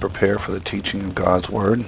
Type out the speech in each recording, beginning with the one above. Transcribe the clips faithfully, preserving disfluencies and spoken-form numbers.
prepare for the teaching of God's Word.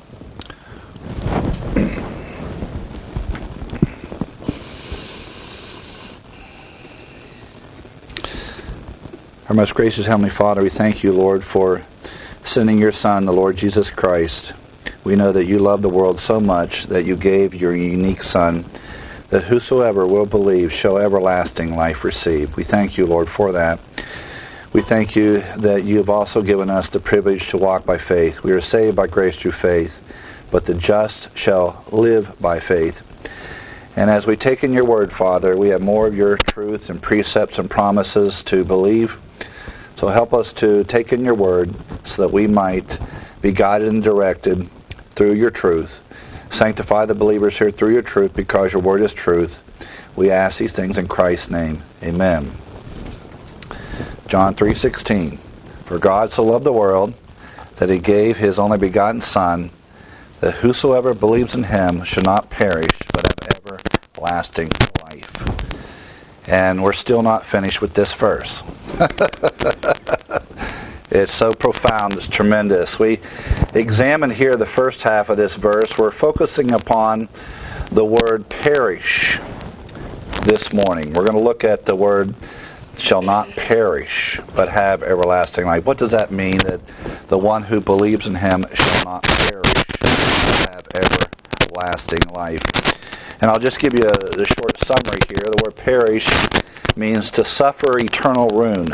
Our most gracious Heavenly Father, we thank you, Lord, for sending your Son, the Lord Jesus Christ. We know that you love the world so much that you gave your unique Son, that whosoever will believe shall everlasting life receive. We thank you, Lord, for that. We thank you that you have also given us the privilege to walk by faith. We are saved by grace through faith, but the just shall live by faith. And as we take in your word, Father, we have more of your truth and precepts and promises to believe. So help us to take in your word so that we might be guided and directed through your truth. Sanctify the believers here through your truth, because your word is truth. We ask these things in Christ's name. Amen. John three sixteen. For God so loved the world that he gave his only begotten Son, that whosoever believes in him should not perish, but have everlasting life. And we're still not finished with this verse. It's so profound, it's tremendous. We examine here the first half of this verse. We're focusing upon the word perish this morning. We're going to look at the word shall not perish, but have everlasting life. What does that mean? That the one who believes in him shall not perish, but have everlasting life. And I'll just give you a, a short summary here. The word perish means to suffer eternal ruin.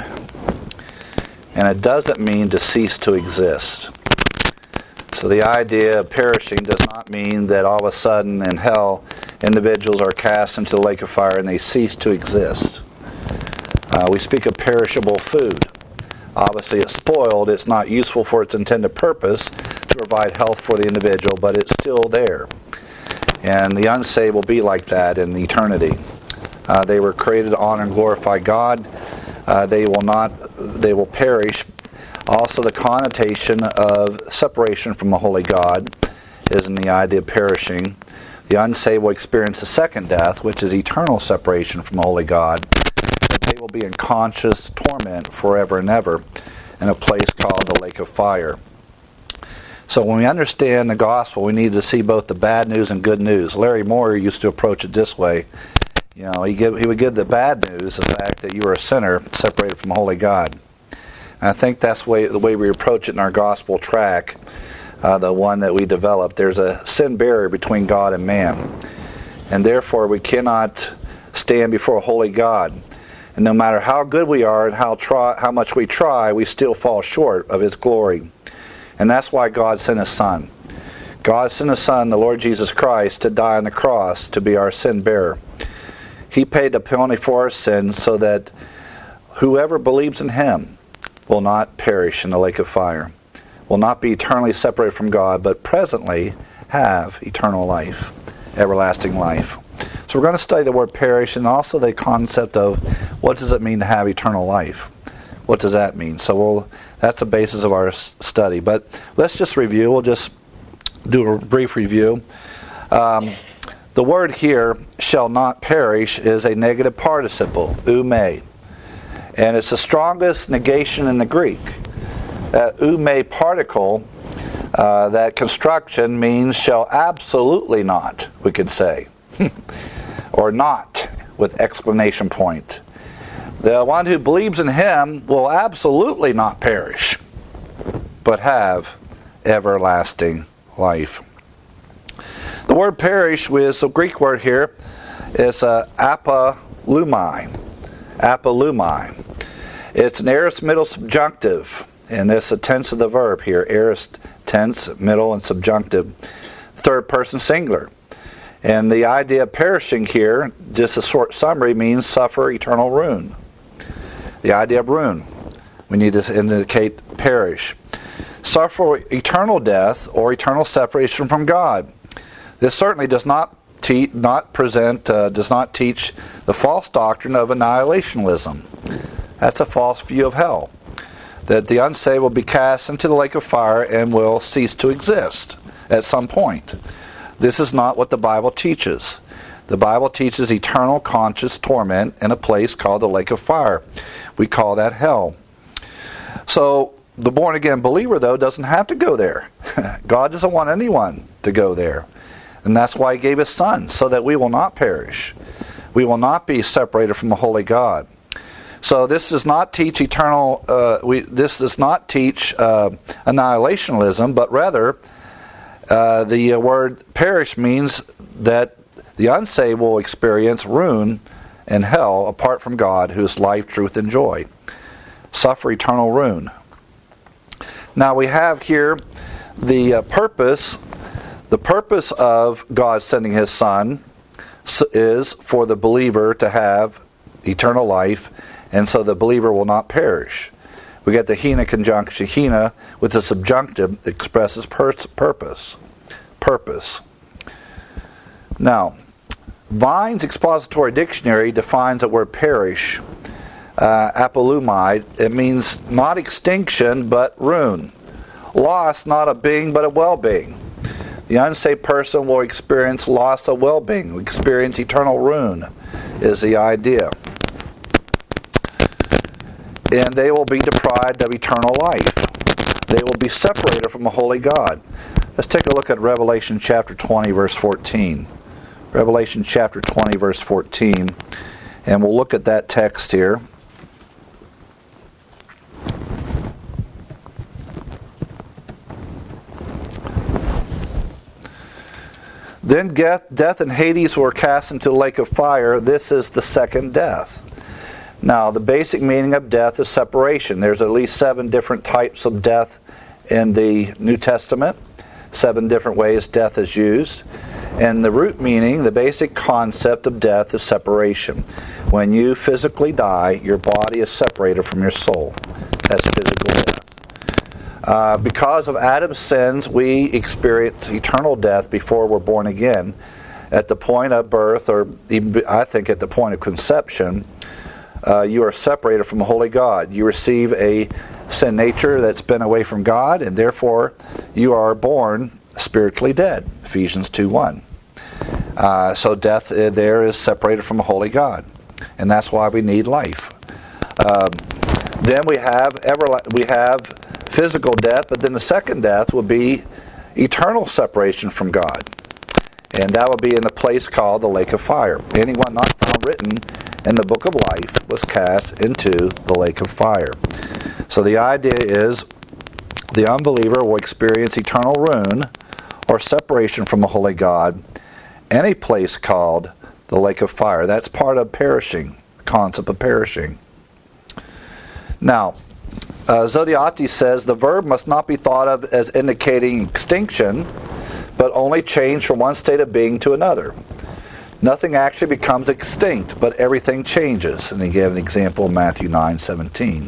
And it doesn't mean to cease to exist. So the idea of perishing does not mean that all of a sudden in hell, individuals are cast into the lake of fire and they cease to exist. Uh, we speak of perishable food. Obviously it's spoiled, it's not useful for its intended purpose to provide health for the individual, but it's still there. And the unsaved will be like that in eternity. Uh, they were created to honor and glorify God. Uh, they will not, they will perish. Also, the connotation of separation from the holy God is in the idea of perishing. The unsaved will experience the second death, which is eternal separation from the holy God. But they will be in conscious torment forever and ever in a place called the lake of fire. So when we understand the gospel, we need to see both the bad news and good news. Larry Moore used to approach it this way. You know, he, give, he would give the bad news, the fact that you are a sinner separated from holy God. And I think that's the way, the way we approach it in our gospel track, uh, the one that we developed. There's a sin barrier between God and man. And therefore we cannot stand before a holy God. And no matter how good we are and how, try, how much we try, we still fall short of his glory. And that's why God sent his Son. God sent his Son, the Lord Jesus Christ, to die on the cross to be our sin bearer. He paid the penalty for our sins so that whoever believes in him will not perish in the lake of fire, will not be eternally separated from God, but presently have eternal life, everlasting life. So we're going to study the word perish and also the concept of what does it mean to have eternal life. What does that mean? So we'll, that's the basis of our study. But let's just review. We'll just do a brief review. Um, The word here, shall not perish, is a negative participle, ume. And it's the strongest negation in the Greek. That ume particle, uh, that construction means shall absolutely not, we could say. Or not, with exclamation point. The one who believes in him will absolutely not perish, but have everlasting life. The word perish, with the Greek word here, is uh, apolumai. Apolumai. It's an aorist middle subjunctive, and it's the tense of the verb here. Aorist tense, middle, and subjunctive. Third person singular. And the idea of perishing here, just a short summary, means suffer eternal ruin. The idea of ruin, we need to indicate perish. Suffer eternal death or eternal separation from God. This certainly does not te- not present, uh, does not teach the false doctrine of annihilationism. That's a false view of hell. That the unsaved will be cast into the lake of fire and will cease to exist at some point. This is not what the Bible teaches. The Bible teaches eternal conscious torment in a place called the lake of fire. We call that hell. So the born-again believer, though, doesn't have to go there. God doesn't want anyone to go there. And that's why he gave his Son, so that we will not perish. We will not be separated from the holy God. So this does not teach eternal, uh, we, this does not teach uh, annihilationism, but rather uh, the word perish means that the unsaved will experience ruin and hell apart from God, who is life, truth, and joy. Suffer eternal ruin. Now we have here the uh, purpose. The purpose of God sending his Son is for the believer to have eternal life, and so the believer will not perish. We get the hina conjunction, hina, with the subjunctive that expresses pers- purpose. Purpose. Now, Vine's Expository Dictionary defines the word perish, uh, apolumide. It means not extinction, but ruin. Loss, not a being, but a well-being. The unsaved person will experience loss of well-being, will experience eternal ruin, is the idea. And they will be deprived of eternal life. They will be separated from a holy God. Let's take a look at Revelation chapter twenty, verse fourteen. Revelation chapter twenty, verse fourteen. And we'll look at that text here. Then death, death and Hades were cast into the lake of fire. This is the second death. Now, the basic meaning of death is separation. There's at least seven different types of death in the New Testament. Seven different ways death is used. And the root meaning, the basic concept of death is separation. When you physically die, your body is separated from your soul. That's physical death. Uh, because of Adam's sins, we experience eternal death before we're born again. At the point of birth, or even, I think at the point of conception, uh, you are separated from the holy God. You receive a sin nature that's been away from God, and therefore you are born spiritually dead. Ephesians two one. Uh, so death uh, there is separated from a holy God, and that's why we need life. Um, then we have everla- we have physical death, but then the second death will be eternal separation from God. And that will be in the place called the lake of fire. Anyone not found written in the book of life was cast into the lake of fire. So the idea is the unbeliever will experience eternal ruin or separation from the holy God in a place called the lake of fire. That's part of perishing, the concept of perishing. Now, Uh, Zodhiates says the verb must not be thought of as indicating extinction, but only change from one state of being to another. Nothing actually becomes extinct, but everything changes. And he gave an example in Matthew nine seventeen.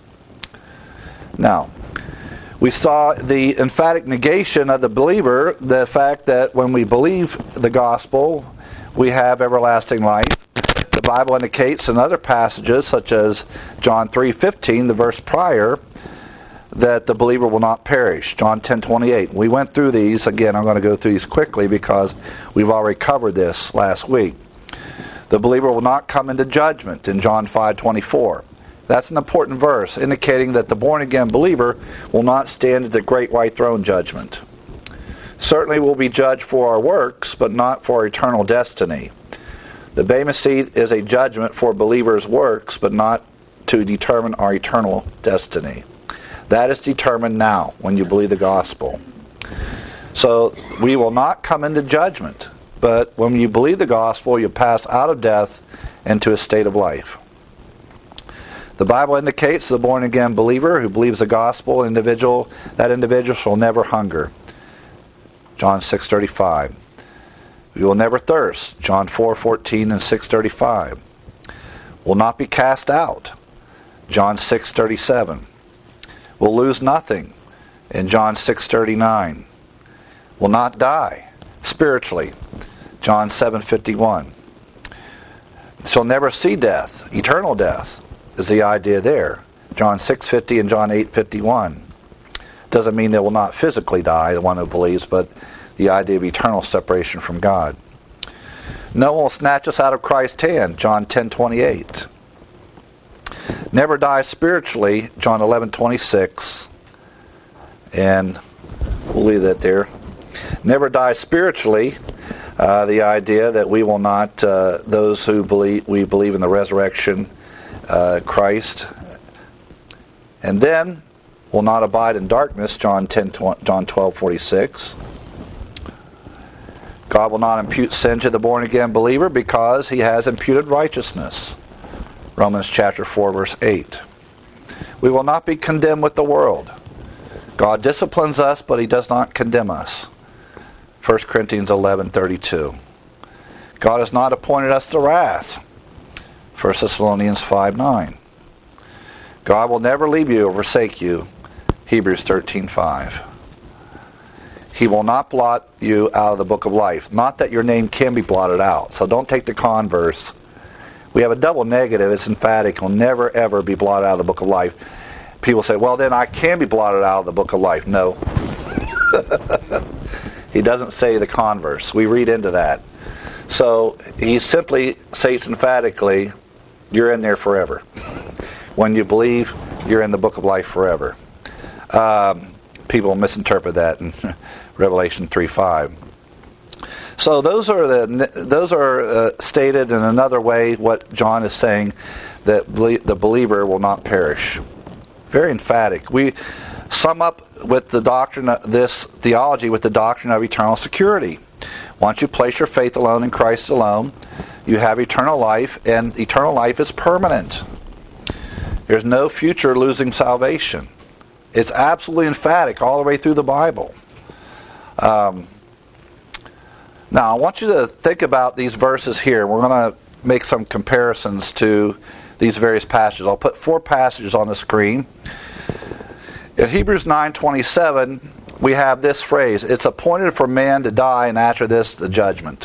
Now, we saw the emphatic negation of the believer, the fact that when we believe the gospel, we have everlasting life. The Bible indicates in other passages, such as John three fifteen, the verse prior, that the believer will not perish. John ten twenty-eight. We went through these. Again, I'm going to go through these quickly because we've already covered this last week. The believer will not come into judgment in John five twenty-four. That's an important verse, indicating that the born-again believer will not stand at the great white throne judgment. Certainly we'll be judged for our works, but not for our eternal destiny. The Bema Seat is a judgment for believers' works, but not to determine our eternal destiny. That is determined now when you believe the gospel. So we will not come into judgment, but when you believe the gospel, you pass out of death into a state of life. The Bible indicates the born-again believer who believes the gospel, individual, that individual shall never hunger. John six thirty-five. We will never thirst. John four fourteen and six thirty-five. Will not be cast out. John six thirty-seven. Will lose nothing. In John six thirty-nine. Will not die spiritually. John seven fifty-one. Shall never see death. Eternal death is the idea there. John six fifty and John eight fifty-one. Doesn't mean they will not physically die, the one who believes, but the idea of eternal separation from God. No one will snatch us out of Christ's hand, John ten twenty-eight. Never die spiritually, John eleven twenty-six. And we'll leave that there. Never die spiritually. Uh, the idea that we will not, uh, those who believe, we believe in the resurrection, uh, Christ, and then will not abide in darkness, John ten, John twelve forty-six. God will not impute sin to the born again believer because he has imputed righteousness, Romans chapter four verse eight. We will not be condemned with the world. God disciplines us, but he does not condemn us, First Corinthians eleven thirty-two. God has not appointed us to wrath, First Thessalonians five nine. God will never leave you or forsake you, Hebrews thirteen five. He will not blot you out of the book of life. Not that your name can be blotted out. So don't take the converse. We have a double negative. It's emphatic. Will never ever be blotted out of the book of life. People say, well, then I can be blotted out of the book of life. No. He doesn't say the converse. We read into that. So he simply states emphatically, you're in there forever. When you believe, you're in the book of life forever. Um, people misinterpret that in Revelation three five. So those are the those are uh, stated in another way. What John is saying, that ble- the believer will not perish. Very emphatic. We sum up with the doctrine of this theology with the doctrine of eternal security. Once you place your faith alone in Christ alone, you have eternal life, and eternal life is permanent. There's no future losing salvation. It's absolutely emphatic all the way through the Bible. Um, now, I want you to think about these verses here. We're going to make some comparisons to these various passages. I'll put four passages on the screen. In Hebrews nine twenty-seven, we have this phrase, it's appointed for man to die, and after this, the judgment.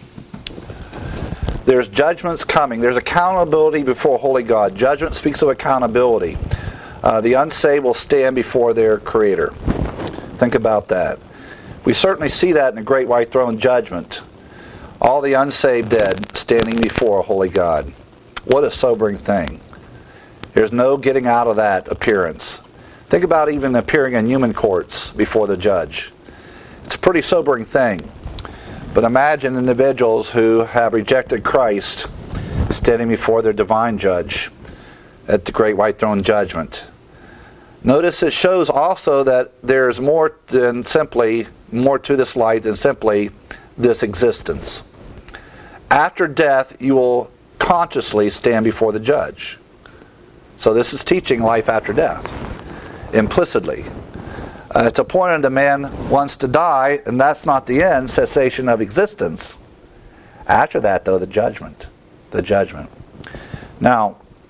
There's judgments coming. There's accountability before holy God. Judgment speaks of accountability. Uh, the unsaved will stand before their Creator. Think about that. We certainly see that in the great white throne judgment. All the unsaved dead standing before a holy God. What a sobering thing. There's no getting out of that appearance. Think about even appearing in human courts before the judge. It's a pretty sobering thing. But imagine individuals who have rejected Christ standing before their divine judge at the great white throne judgment. Notice it shows also that there's more than simply, more to this life than simply this existence. After death, you will consciously stand before the judge. So this is teaching life after death, implicitly. Uh, it's appointed a man wants to die, and that's not the end, cessation of existence. After that, though, the judgment. The judgment. Now,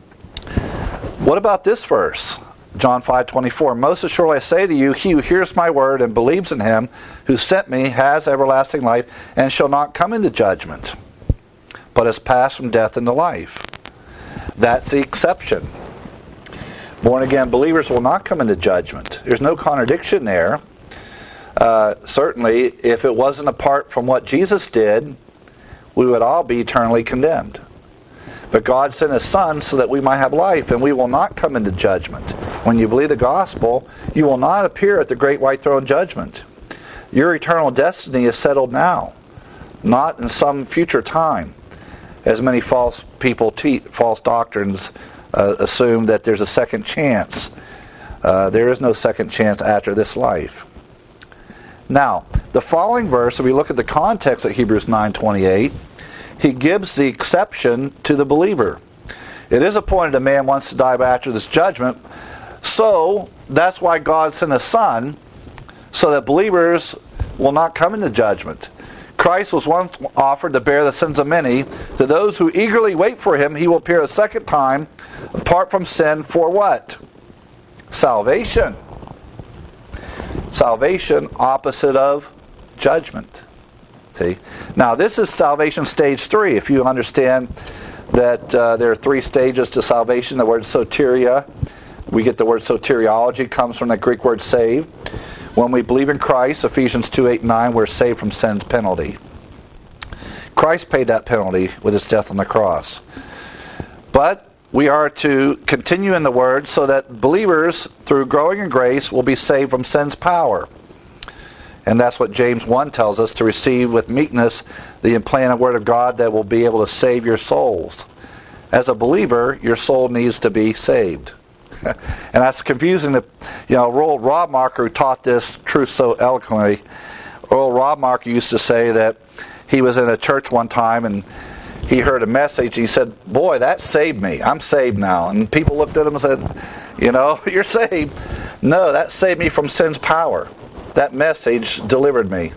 what about this verse? John five twenty-four. Most assuredly I say to you, he who hears my word and believes in him who sent me has everlasting life and shall not come into judgment, but has passed from death into life. That's the exception. Born-again believers will not come into judgment. There's no contradiction there. Uh, certainly, if it wasn't apart from what Jesus did, we would all be eternally condemned. But God sent His Son so that we might have life, and we will not come into judgment. When you believe the gospel, you will not appear at the great white throne judgment. Your eternal destiny is settled now, not in some future time, as many false people teach, false doctrines uh, assume that there's a second chance. Uh, there is no second chance after this life. Now, the following verse, if we look at the context of Hebrews nine twenty-eight, he gives the exception to the believer. It is appointed a man wants to die after this judgment, so that's why God sent His Son, so that believers will not come into judgment. Christ was once offered to bear the sins of many. To those who eagerly wait for Him, He will appear a second time, apart from sin, for what? Salvation. Salvation opposite of judgment. See? Now this is salvation stage three. If you understand that uh, there are three stages to salvation, the word soteria, we get the word soteriology, comes from the Greek word save. When we believe in Christ, Ephesians two, eight, nine, we're saved from sin's penalty. Christ paid that penalty with His death on the cross. But we are to continue in the Word so that believers, through growing in grace, will be saved from sin's power. And that's what James one tells us, to receive with meekness the implanted Word of God that will be able to save your souls. As a believer, your soul needs to be saved. And that's confusing. That, you know, Earl Rodmarker, who taught this truth so eloquently, Earl Rodmarker used to say that he was in a church one time and he heard a message. He said, "Boy, that saved me. I'm saved now." And people looked at him and said, "You know, you're saved." "No, that saved me from sin's power. That message delivered me."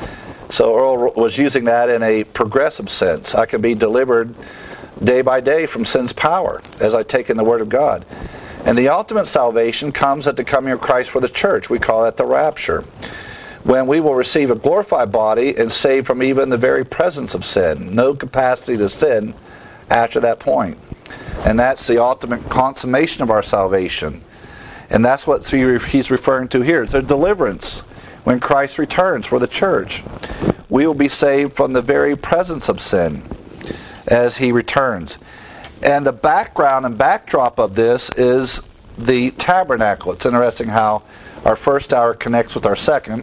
So Earl was using that in a progressive sense. I can be delivered day by day from sin's power as I take in the Word of God. And the ultimate salvation comes at the coming of Christ for the church. We call that the rapture, when we will receive a glorified body and saved from even the very presence of sin. No capacity to sin after that point. And that's the ultimate consummation of our salvation. And that's what he's referring to here. It's a deliverance when Christ returns for the church. We will be saved from the very presence of sin as he returns. And the background and backdrop of this is the tabernacle. It's interesting how our first hour connects with our second.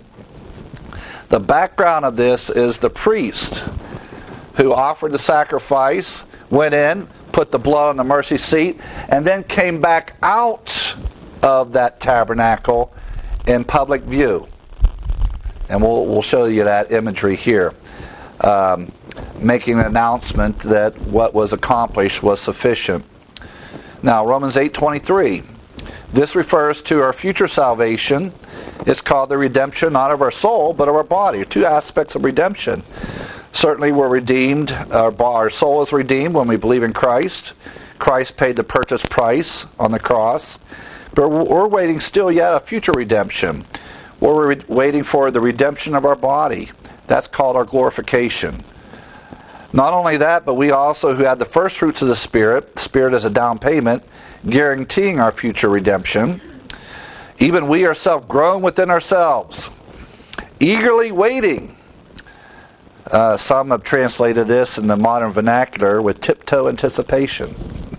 The background of this is the priest who offered the sacrifice, went in, put the blood on the mercy seat, and then came back out of that tabernacle in public view. And we'll, we'll show you that imagery here. Um, making an announcement that what was accomplished was sufficient. Now, Romans eight twenty-three. This refers to our future salvation. It's called the redemption, not of our soul, but of our body. Two aspects of redemption. Certainly we're redeemed, our, our soul is redeemed when we believe in Christ. Christ paid the purchase price on the cross. But we're waiting still yet a future redemption. We're re- waiting for the redemption of our body. That's called our glorification. Not only that, but we also who had the first fruits of the Spirit, the Spirit as a down payment, guaranteeing our future redemption. Even we ourselves grown within ourselves, eagerly waiting. Uh, some have translated this in the modern vernacular with tiptoe anticipation.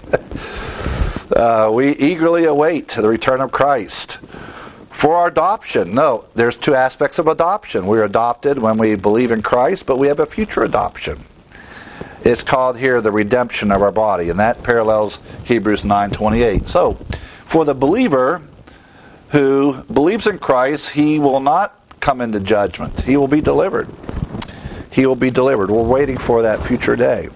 uh, we eagerly await the return of Christ. For our adoption. No, there's two aspects of adoption. We're adopted when we believe in Christ, but we have a future adoption. It's called here the redemption of our body, and that parallels Hebrews nine twenty-eight. So, for the believer who believes in Christ, he will not come into judgment. He will be delivered. He will be delivered. We're waiting for that future day.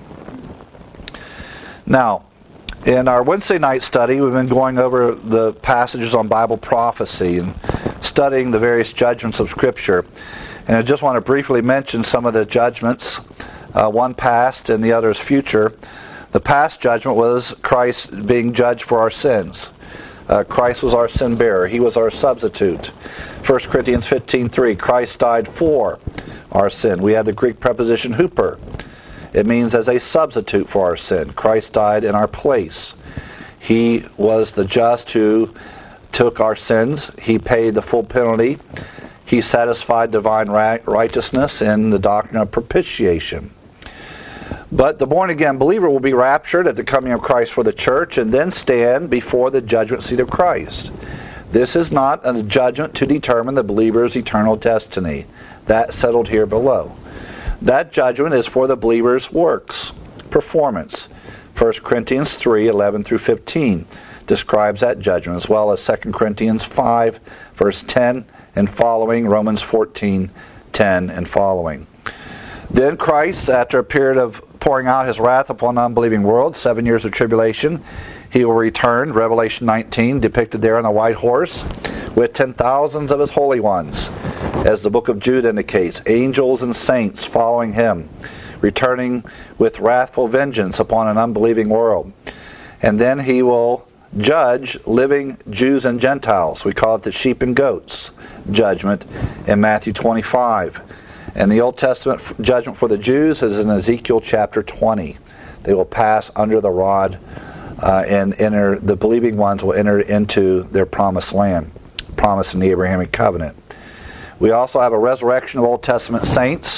Now, in our Wednesday night study, we've been going over the passages on Bible prophecy and studying the various judgments of Scripture. And I just want to briefly mention some of the judgments, uh, one past and the other is future. The past judgment was Christ being judged for our sins. Uh, Christ was our sin bearer. He was our substitute. First Corinthians fifteen three, Christ died for our sin. We have the Greek preposition huper. It means as a substitute for our sin. Christ died in our place. He was the just who took our sins. He paid the full penalty. He satisfied divine righteousness in the doctrine of propitiation. But the born-again believer will be raptured at the coming of Christ for the church and then stand before the judgment seat of Christ. This is not a judgment to determine the believer's eternal destiny. That's settled here below. That judgment is for the believer's works, performance. First Corinthians three eleven through fifteen describes that judgment, as well as Second Corinthians five, verse ten and following, Romans fourteen ten and following. Then Christ, after a period of pouring out his wrath upon the unbelieving world, seven years of tribulation, he will return, Revelation nineteen, depicted there on a white horse, with ten thousands of his holy ones, as the book of Jude indicates, angels and saints following him, returning with wrathful vengeance upon an unbelieving world. And then he will judge living Jews and Gentiles. We call it the sheep and goats judgment in Matthew twenty-five. And the Old Testament judgment for the Jews is in Ezekiel chapter twenty. They will pass under the rod uh, and enter, the believing ones will enter into their promised land, promised in the Abrahamic covenant. We also have a resurrection of Old Testament saints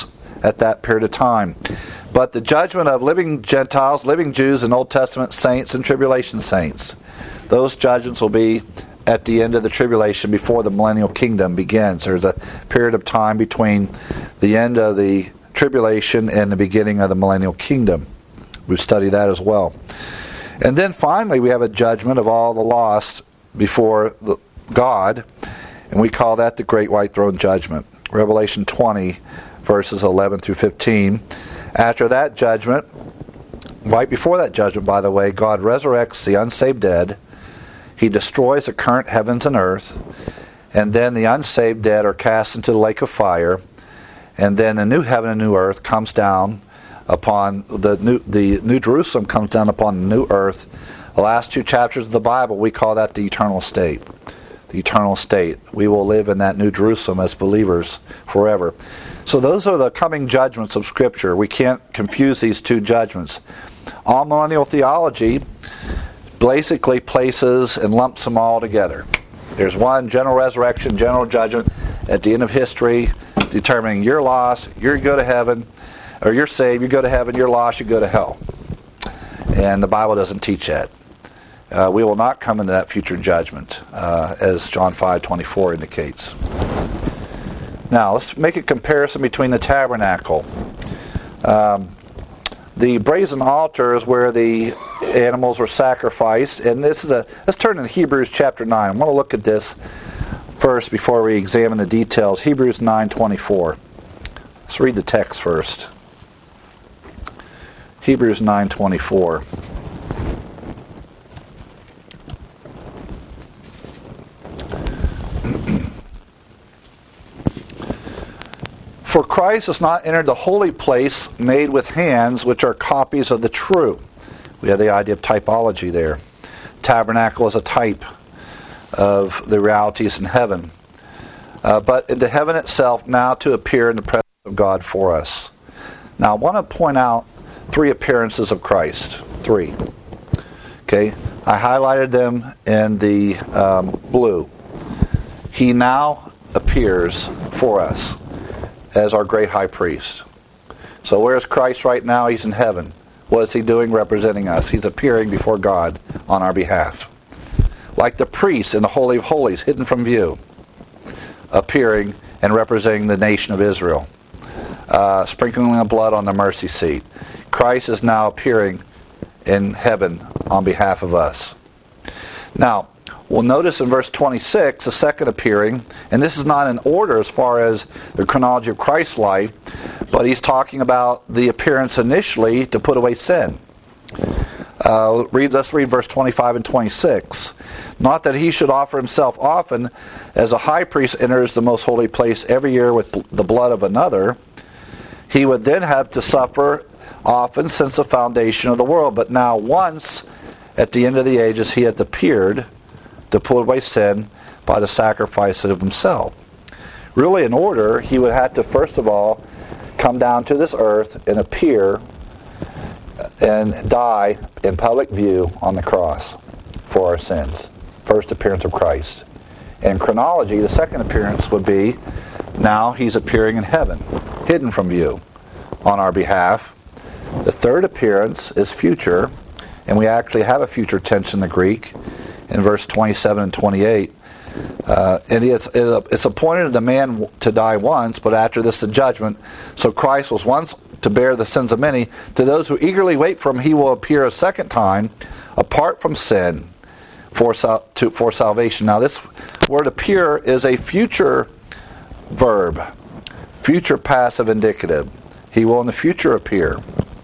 at that period of time. But the judgment of living Gentiles, living Jews, and Old Testament saints and tribulation saints, those judgments will be at the end of the tribulation before the millennial kingdom begins. There's a period of time between the end of the tribulation and the beginning of the millennial kingdom. We've studied that as well. And then finally we have a judgment of all the lost before the, God, and we call that the Great White Throne Judgment. Revelation twenty, verses eleven through fifteen. After that judgment, right before that judgment, by the way, God resurrects the unsaved dead. He destroys the current heavens and earth, and then the unsaved dead are cast into the lake of fire, and then the new heaven and new earth comes down upon the new the new Jerusalem comes down upon the new earth. The last two chapters of the Bible, we call that the eternal state. The eternal state. We will live in that new Jerusalem as believers forever. So those are the coming judgments of Scripture. We can't confuse these two judgments. Amillennial theology basically places and lumps them all together. There's one general resurrection, general judgment at the end of history, determining you're lost, you go to heaven, or you're saved, you go to heaven, you're lost, you go to hell. And the Bible doesn't teach that. Uh, we will not come into that future judgment, uh, as John five twenty-four indicates. Now, let's make a comparison between the tabernacle. Um, the brazen altar is where the animals were sacrificed, and this is a. Let's turn to Hebrews chapter nine. I want to look at this first before we examine the details. Hebrews nine twenty-four. Let's read the text first. Hebrews nine twenty-four. For Christ has not entered the holy place made with hands, which are copies of the true. We have the idea of typology there. Tabernacle is a type of the realities in heaven. Uh, but into heaven itself, now to appear in the presence of God for us. Now, I want to point out three appearances of Christ. Three. Okay, I highlighted them in the um, blue. He now appears for us as our great high priest. So where's Christ right now? He's in heaven. What is he doing representing us? He's appearing before God on our behalf. Like the priest in the Holy of Holies, hidden from view, appearing and representing the nation of Israel. Uh, sprinkling the blood on the mercy seat. Christ is now appearing in heaven on behalf of us. Now, we'll notice in verse twenty-six, the second appearing, and this is not in order as far as the chronology of Christ's life, but he's talking about the appearance initially to put away sin. Uh, read, let's read verse twenty-five and twenty-six. Not that he should offer himself often, as a high priest enters the most holy place every year with the blood of another. He would then have to suffer often since the foundation of the world. But now once, at the end of the ages, he hath appeared to put away sin by the sacrifice of himself. Really, in order, he would have to first of all come down to this earth and appear and die in public view on the cross for our sins. First appearance of Christ. In chronology, the second appearance would be now he's appearing in heaven, hidden from view on our behalf. The third appearance is future, and we actually have a future tense in the Greek in verse twenty-seven and twenty-eight. Uh, and it's, it's appointed to man to die once, but after this the judgment. So Christ was once to bear the sins of many. To those who eagerly wait for him, he will appear a second time, apart from sin, for, sal- to, for salvation. Now this word appear is a future verb, future passive indicative. He will in the future appear.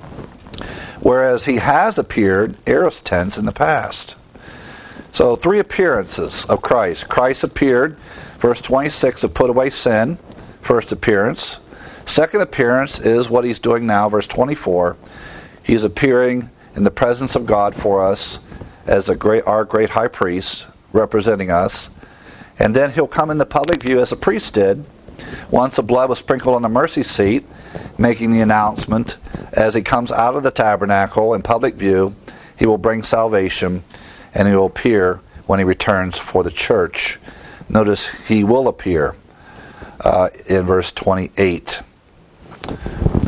Whereas he has appeared, aorist tense, in the past. So three appearances of Christ. Christ appeared, verse twenty-six, to put away sin, first appearance. Second appearance is what he's doing now, verse twenty-four. He's appearing in the presence of God for us as a great, our great high priest, representing us. And then he'll come in the public view as a priest did. Once the blood was sprinkled on the mercy seat, making the announcement, as he comes out of the tabernacle in public view, he will bring salvation, and he will appear when he returns for the church. Notice he will appear uh, in verse twenty-eight.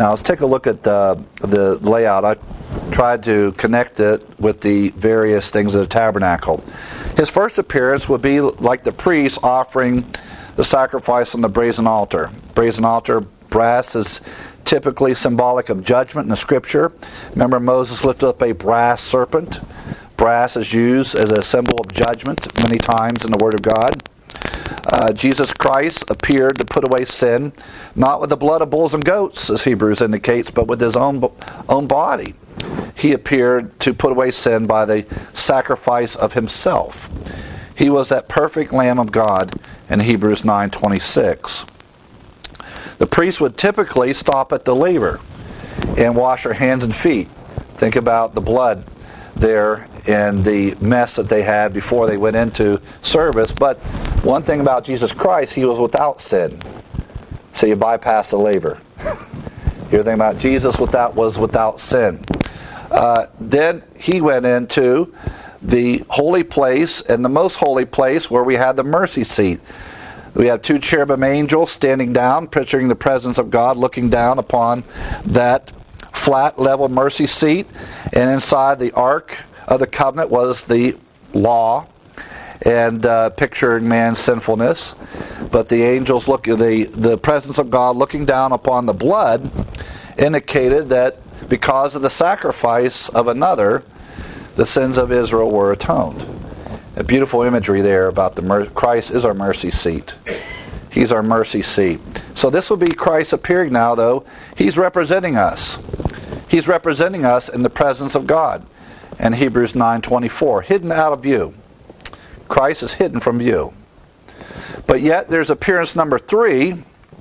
Now let's take a look at the, the layout. I tried to connect it with the various things of the tabernacle. His first appearance would be like the priest offering the sacrifice on the brazen altar. Brazen altar, brass, is typically symbolic of judgment in the Scripture. Remember, Moses lifted up a brass serpent. Brass is used as a symbol of judgment many times in the Word of God. Uh, Jesus Christ appeared to put away sin, not with the blood of bulls and goats, as Hebrews indicates, but with his own, own body. He appeared to put away sin by the sacrifice of himself. He was that perfect Lamb of God in Hebrews nine twenty-six. The priest would typically stop at the laver and wash their hands and feet. Think about the blood there and the mess that they had before they went into service. But one thing about Jesus Christ, he was without sin. So you bypass the laver. You're thinking about Jesus without was without sin. Uh, then he went into the holy place and the most holy place where we had the mercy seat. We have two cherubim angels standing down, picturing the presence of God, looking down upon that flat, level mercy seat. And inside the Ark of the Covenant was the law, and uh, picturing man's sinfulness. But the angels, look, the, the presence of God looking down upon the blood indicated that because of the sacrifice of another, the sins of Israel were atoned. A beautiful imagery there about the mer- Christ is our mercy seat. He's our mercy seat. So this will be Christ appearing now, though. He's representing us. He's representing us in the presence of God. And Hebrews nine twenty-four, hidden out of view. Christ is hidden from view. But yet there's appearance number three.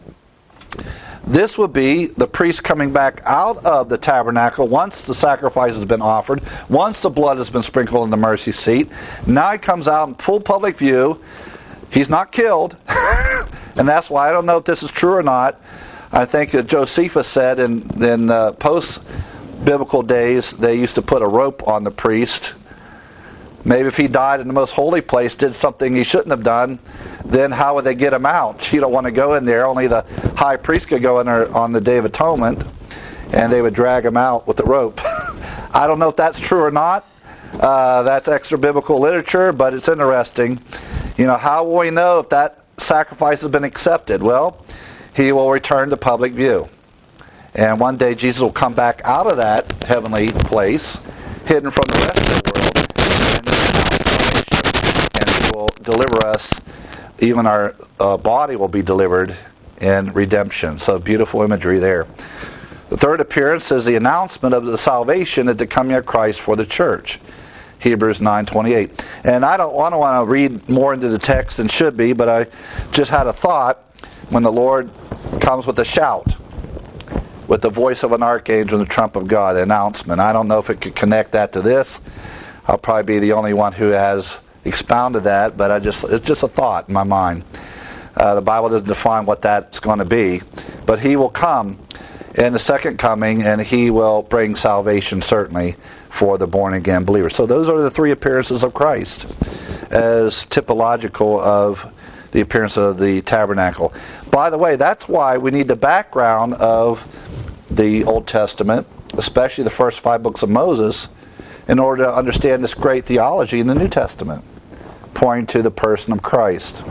This would be the priest coming back out of the tabernacle once the sacrifice has been offered, once the blood has been sprinkled in the mercy seat. Now he comes out in full public view. He's not killed. And that's why I don't know if this is true or not. I think that Josephus said in, in uh, post-biblical days they used to put a rope on the priest. Maybe if he died in the most holy place, did something he shouldn't have done, then how would they get him out? You don't want to go in there. Only the high priest could go in there on the Day of Atonement, and they would drag him out with the rope. I don't know if that's true or not. Uh, that's extra biblical literature, but it's interesting. You know, how will we know if that sacrifice has been accepted? Well, he will return to public view. And one day Jesus will come back out of that heavenly place, hidden from the rest of the world, and he will deliver us. Even our uh, body will be delivered in redemption. So beautiful imagery there. The third appearance is the announcement of the salvation at the coming of Christ for the church. Hebrews nine twenty-eight. And I don't want to want to read more into the text than should be, but I just had a thought when the Lord comes with a shout, with the voice of an archangel and the trump of God, the announcement. I don't know if it could connect that to this. I'll probably be the only one who has expounded that, but I just it's just a thought in my mind. Uh, the Bible doesn't define what that's going to be, but he will come in the second coming, and he will bring salvation certainly for the born-again believers. So those are the three appearances of Christ as typological of the appearance of the tabernacle. By the way, that's why we need the background of the Old Testament, especially the first five books of Moses, in order to understand this great theology in the New Testament, pointing to the person of Christ.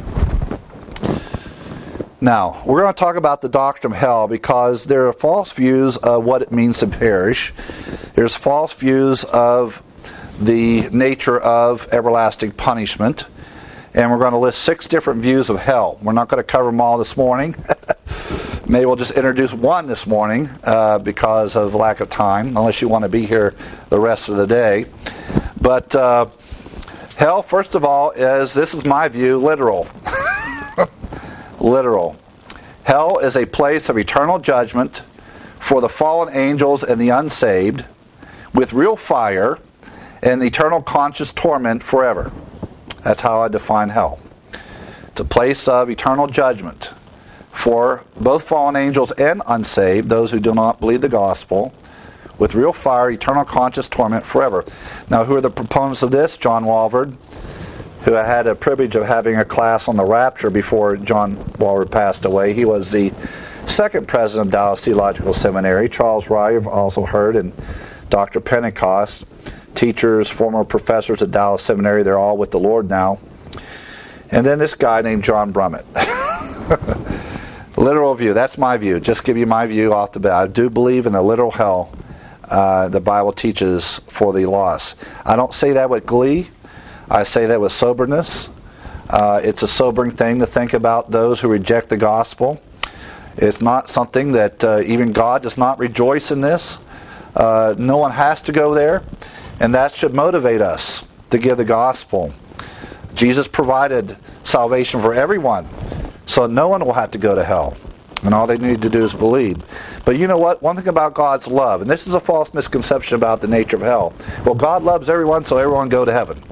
Now, we're going to talk about the doctrine of hell because there are false views of what it means to perish. There's false views of the nature of everlasting punishment. And we're going to list six different views of hell. We're not going to cover them all this morning. Maybe we'll just introduce one this morning uh, because of lack of time, unless you want to be here the rest of the day. But uh, hell, first of all, is, this is my view, literal. Literal. Hell is a place of eternal judgment for the fallen angels and the unsaved, with real fire and eternal conscious torment forever. That's how I define hell. It's a place of eternal judgment for both fallen angels and unsaved, those who do not believe the gospel, with real fire, eternal conscious torment forever. Now, who are the proponents of this? John Walvoord, who I had a privilege of having a class on the rapture before John Walvoord passed away. He was the second president of Dallas Theological Seminary, Charles Rye, you've also heard, and Doctor Pentecost, teachers, former professors at Dallas Seminary, they're all with the Lord now. And then this guy named John Brummett. Literal view, that's my view. Just give you my view off the bat. I do believe in a literal hell uh, the Bible teaches for the lost. I don't say that with glee. I say that with soberness. Uh, it's a sobering thing to think about those who reject the gospel. It's not something that uh, even God does not rejoice in this. Uh, no one has to go there, and that should motivate us to give the gospel. Jesus provided salvation for everyone, so no one will have to go to hell, and all they need to do is believe. But you know what? One thing about God's love, and this is a false misconception about the nature of hell. Well, God loves everyone, so everyone go to heaven.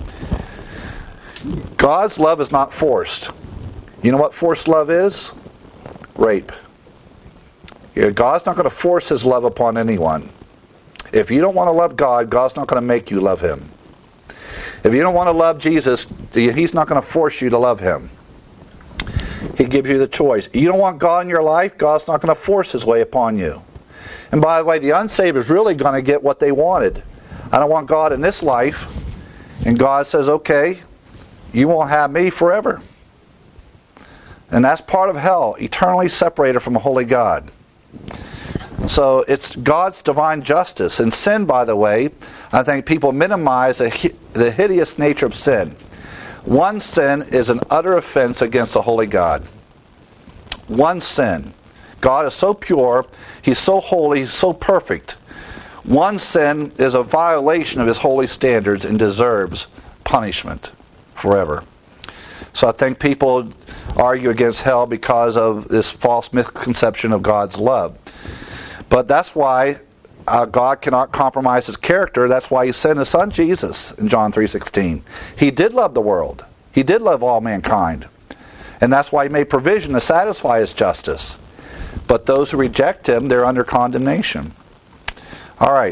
God's love is not forced. You know what forced love is? Rape. God's not going to force His love upon anyone. If you don't want to love God, God's not going to make you love Him. If you don't want to love Jesus, He's not going to force you to love Him. He gives you the choice. You don't want God in your life, God's not going to force His way upon you. And by the way, the unsaved is really going to get what they wanted. I don't want God in this life. And God says, okay, you won't have me forever. And that's part of hell, eternally separated from a holy God. So it's God's divine justice. And sin, by the way, I think people minimize the, the hideous nature of sin. One sin is an utter offense against a holy God. One sin. God is so pure, He's so holy, He's so perfect. One sin is a violation of His holy standards and deserves punishment forever. So I think people argue against hell because of this false misconception of God's love. But that's why uh, God cannot compromise His character. That's why He sent His Son Jesus in John three sixteen. He did love the world. He did love all mankind. And that's why He made provision to satisfy His justice. But those who reject Him, they're under condemnation. All right.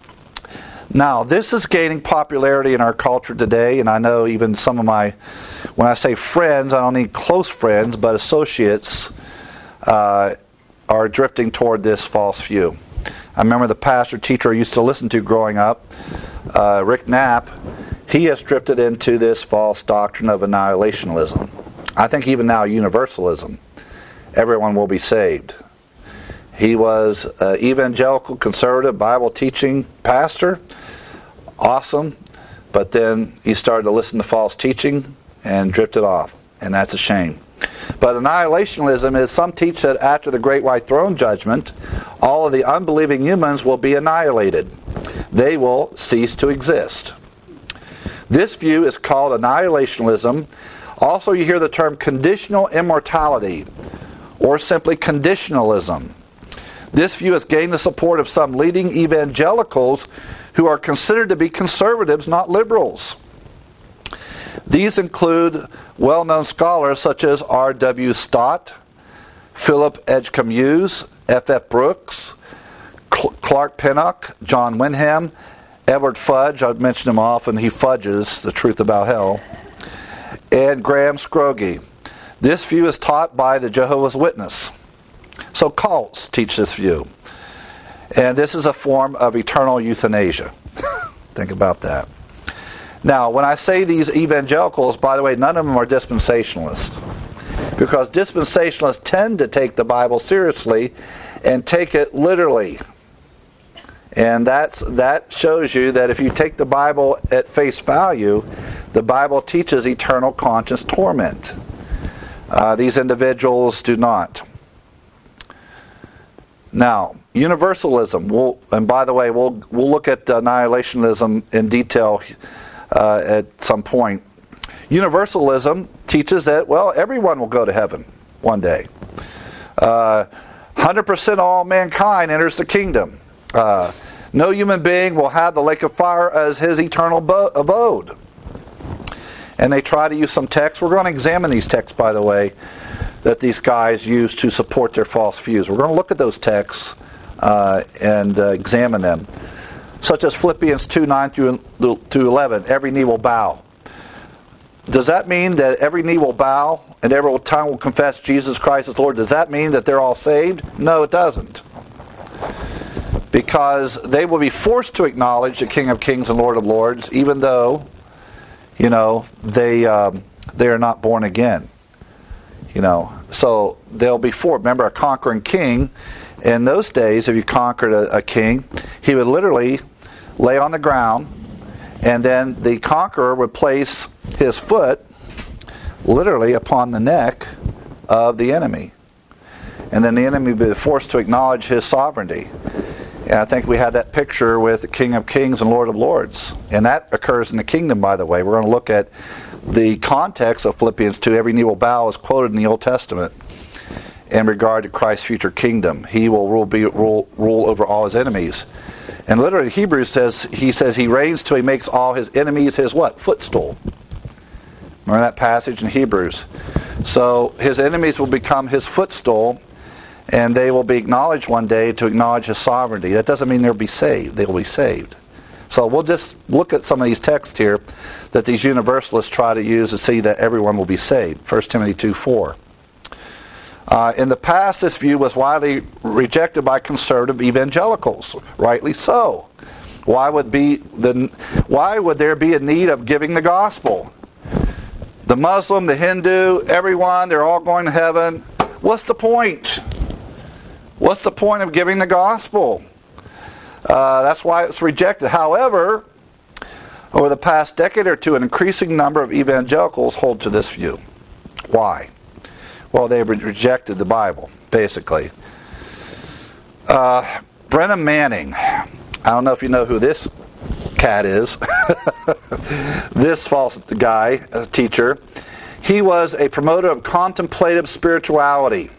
Now, this is gaining popularity in our culture today, and I know even some of my, when I say friends, I don't mean close friends, but associates uh, are drifting toward this false view. I remember the pastor teacher I used to listen to growing up, uh, Rick Knapp. He has drifted into this false doctrine of annihilationism. I think even now universalism. Everyone will be saved. He was an evangelical, conservative, Bible-teaching pastor. Awesome. But then he started to listen to false teaching and drifted off. And that's a shame. But annihilationism is some teach that after the great white throne judgment, all of the unbelieving humans will be annihilated. They will cease to exist. This view is called annihilationism. Also, you hear the term conditional immortality, or simply conditionalism. This view has gained the support of some leading evangelicals who are considered to be conservatives, not liberals. These include well-known scholars such as R W Stott, Philip Edgecombe Hughes, F F Brooks, Clark Pinnock, John Wyndham, Edward Fudge, I've mentioned him often, he fudges the truth about hell, and Graham Scroggie. This view is taught by the Jehovah's Witness. So cults teach this view. And this is a form of eternal euthanasia. Think about that. Now, when I say these evangelicals, by the way, none of them are dispensationalists. Because dispensationalists tend to take the Bible seriously and take it literally. And that's that shows you that if you take the Bible at face value, the Bible teaches eternal conscious torment. Uh, these individuals do not. Now, universalism. We'll, and by the way, we'll we'll look at annihilationism in detail uh, at some point. Universalism teaches that, well, everyone will go to heaven one day. Uh, one hundred percent all mankind enters the kingdom. Uh, no human being will have the lake of fire as his eternal bo- abode. And they try to use some texts. We're going to examine these texts, by the way, that these guys use to support their false views. We're going to look at those texts uh, and uh, examine them. Such as Philippians two, nine through eleven. Every knee will bow. does that mean that every knee will bow and every tongue will confess Jesus Christ as Lord? Does that mean that they're all saved? No, it doesn't. Because they will be forced to acknowledge the King of Kings and Lord of Lords, even though, you know, they um, they are not born again. You know, so they'll be forced. Remember, a conquering king, in those days, if you conquered a, a king, he would literally lay on the ground, and then the conqueror would place his foot literally upon the neck of the enemy. And then the enemy would be forced to acknowledge his sovereignty. And I think we had that picture with the King of Kings and Lord of Lords. And that occurs in the kingdom, by the way. We're going to look at the context of Philippians two. Every knee will bow is quoted in the Old Testament in regard to Christ's future kingdom. He will rule, be, rule, rule over all his enemies. And literally Hebrews says, he says he reigns till he makes all his enemies his what? Footstool. Remember that passage in Hebrews? So his enemies will become his footstool, and they will be acknowledged one day to acknowledge his sovereignty. That doesn't mean they'll be saved. They will be saved. So we'll just look at some of these texts here that these universalists try to use to see that everyone will be saved. First Timothy two four. Uh, in the past, this view was widely rejected by conservative evangelicals. Rightly so. Why would be the why would there be a need of giving the gospel? The Muslim, the Hindu, everyone, they're all going to heaven. What's the point? What's the point of giving the gospel? Uh, that's why it's rejected. However, over the past decade or two, an increasing number of evangelicals hold to this view. Why? Well, they rejected the Bible, basically. Uh, Brennan Manning. I don't know if you know who this cat is. This false guy, a teacher. He was a promoter of contemplative spirituality.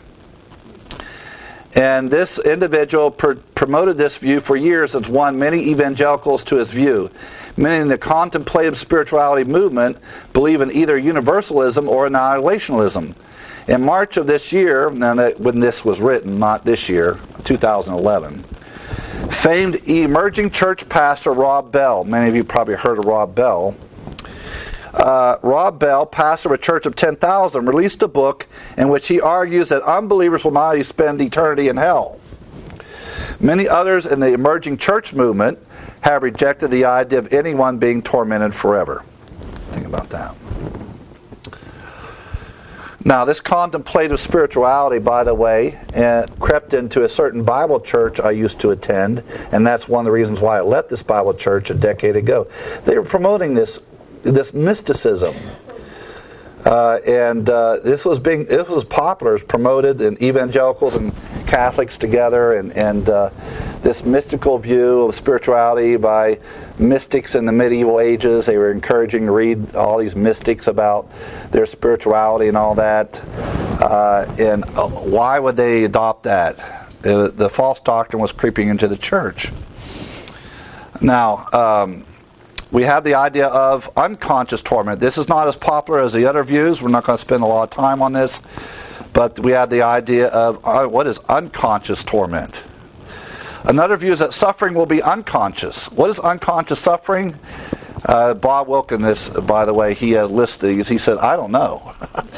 And this individual pr- promoted this view for years and won many evangelicals to his view. Many in the contemplative spirituality movement believe in either universalism or annihilationism. In March of this year, when this was written, not this year, two thousand eleven, famed emerging church pastor Rob Bell, many of you probably heard of Rob Bell, Uh, Rob Bell, pastor of a church of ten thousand, released a book in which he argues that unbelievers will not spend eternity in hell. Many others in the emerging church movement have rejected the idea of anyone being tormented forever. Think about that. Now, this contemplative spirituality, by the way, uh, crept into a certain Bible church I used to attend, and that's one of the reasons why I left this Bible church a decade ago. They were promoting this this mysticism, uh, and uh, this was being this was popular, it was promoted in evangelicals and Catholics together, and and uh, this mystical view of spirituality by mystics in the medieval ages. They were encouraging to read all these mystics about their spirituality and all that. Uh, and uh, why would they adopt that? The, the false doctrine was creeping into the church. Now, um, we have the idea of unconscious torment. This is not as popular as the other views. We're not going to spend a lot of time on this. But we have the idea of uh, what is unconscious torment. Another view is that suffering will be unconscious. What is unconscious suffering? Uh, Bob Wilkin, this, by the way, he uh, listed these. He said, I don't know.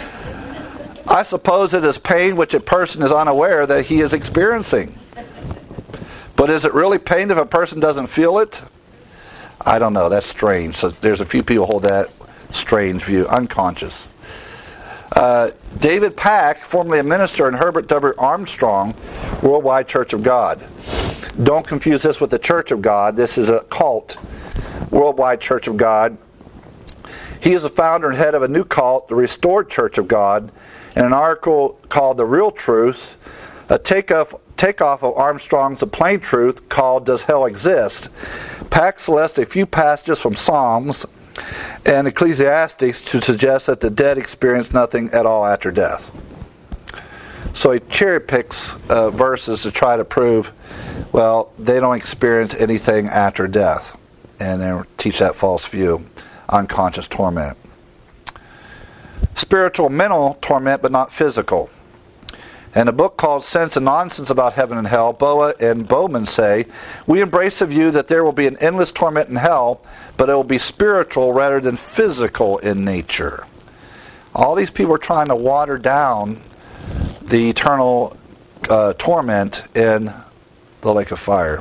I suppose it is pain which a person is unaware that he is experiencing. But is it really pain if a person doesn't feel it? I don't know. That's strange. So there's a few people who hold that strange view, unconscious. Uh, David Pack, formerly a minister, and Herbert W. Armstrong, Worldwide Church of God. Don't confuse this with the Church of God. This is a cult, Worldwide Church of God. He is the founder and head of a new cult, the Restored Church of God. In an article called The Real Truth, a takeoff takeoff of Armstrong's The Plain Truth called Does Hell Exist? Pack selects a few passages from Psalms and Ecclesiastes to suggest that the dead experience nothing at all after death. So he cherry picks uh, verses to try to prove, well, they don't experience anything after death. And then teach that false view, unconscious torment. Spiritual, mental torment, but not physical. In a book called Sense and Nonsense About Heaven and Hell, Boa and Bowman say, we embrace the view that there will be an endless torment in hell, but it will be spiritual rather than physical in nature. All these people are trying to water down the eternal uh, torment in the lake of fire.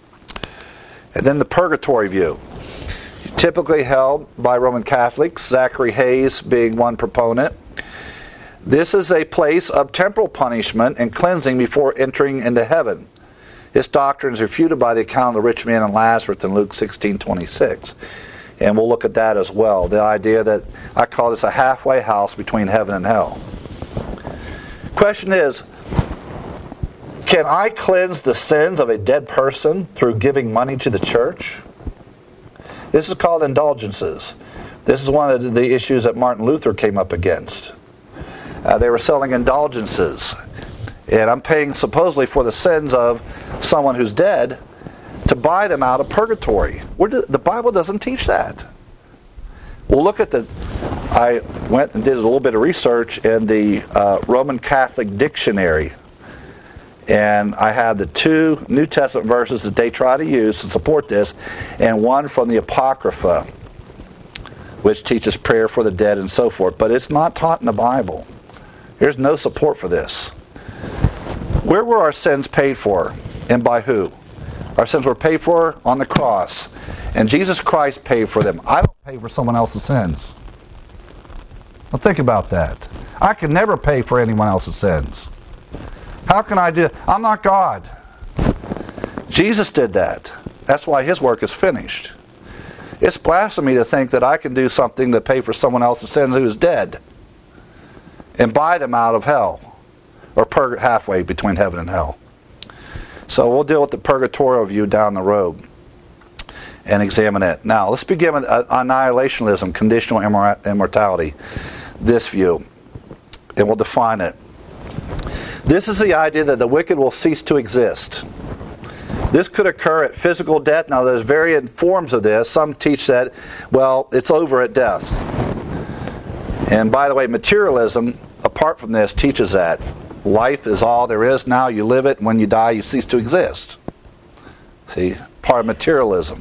And then the purgatory view, typically held by Roman Catholics, Zachary Hayes being one proponent. This is a place of temporal punishment and cleansing before entering into heaven. This doctrine is refuted by the account of the rich man and Lazarus in Luke sixteen twenty-six. And we'll look at that as well. The idea that I call this a halfway house between heaven and hell. Question is, can I cleanse the sins of a dead person through giving money to the church? This is called indulgences. This is one of the issues that Martin Luther came up against. Uh, they were selling indulgences. And I'm paying supposedly for the sins of someone who's dead to buy them out of purgatory. Where do, the Bible doesn't teach that. We'll look at the... I went and did a little bit of research in the uh, Roman Catholic Dictionary. And I had the two New Testament verses that they try to use to support this, and one from the Apocrypha, which teaches prayer for the dead and so forth. But it's not taught in the Bible. There's no support for this. Where were our sins paid for, and by who? Our sins were paid for on the cross, and Jesus Christ paid for them. I don't pay for someone else's sins. Well, think about that. I can never pay for anyone else's sins. How can I do it? I'm not God. Jesus did that. That's why his work is finished. It's blasphemy to think that I can do something to pay for someone else's sins who is dead and buy them out of hell, or purg- halfway between heaven and hell. So we'll deal with the purgatorial view down the road and examine it. Now, let's begin with annihilationism, conditional immor- immortality, this view, and we'll define it. This is the idea that the wicked will cease to exist. This could occur at physical death. Now, there's variant forms of this. Some teach that, well, it's over at death. And by the way, materialism, apart from this, teaches that. Life is all there is now. You live it. When you die, you cease to exist. See, part of materialism.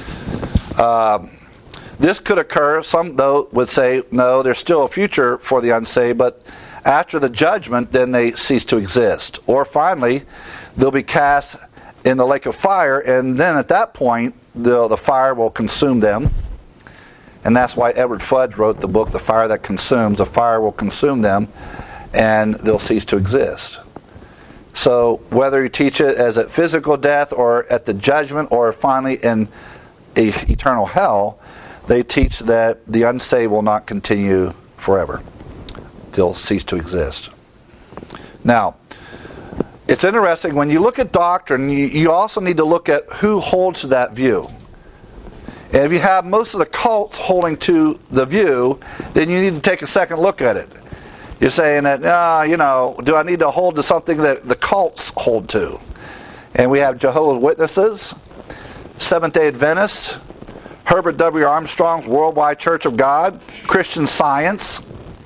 Um, this could occur. Some, though, would say, no, there's still a future for the unsaved, but after the judgment, then they cease to exist. Or finally, they'll be cast in the lake of fire, and then at that point, the, the fire will consume them. And that's why Edward Fudge wrote the book, The Fire That Consumes. The fire will consume them, and they'll cease to exist. So whether you teach it as a physical death or at the judgment or finally in a eternal hell, they teach that the unsaved will not continue forever. They'll cease to exist. Now, it's interesting, when you look at doctrine, you, you also need to look at who holds to that view. And if you have most of the cults holding to the view, then you need to take a second look at it. You're saying that, uh, you know, do I need to hold to something that the cults hold to? And we have Jehovah's Witnesses, Seventh-day Adventists, Herbert W. Armstrong's Worldwide Church of God, Christian Science,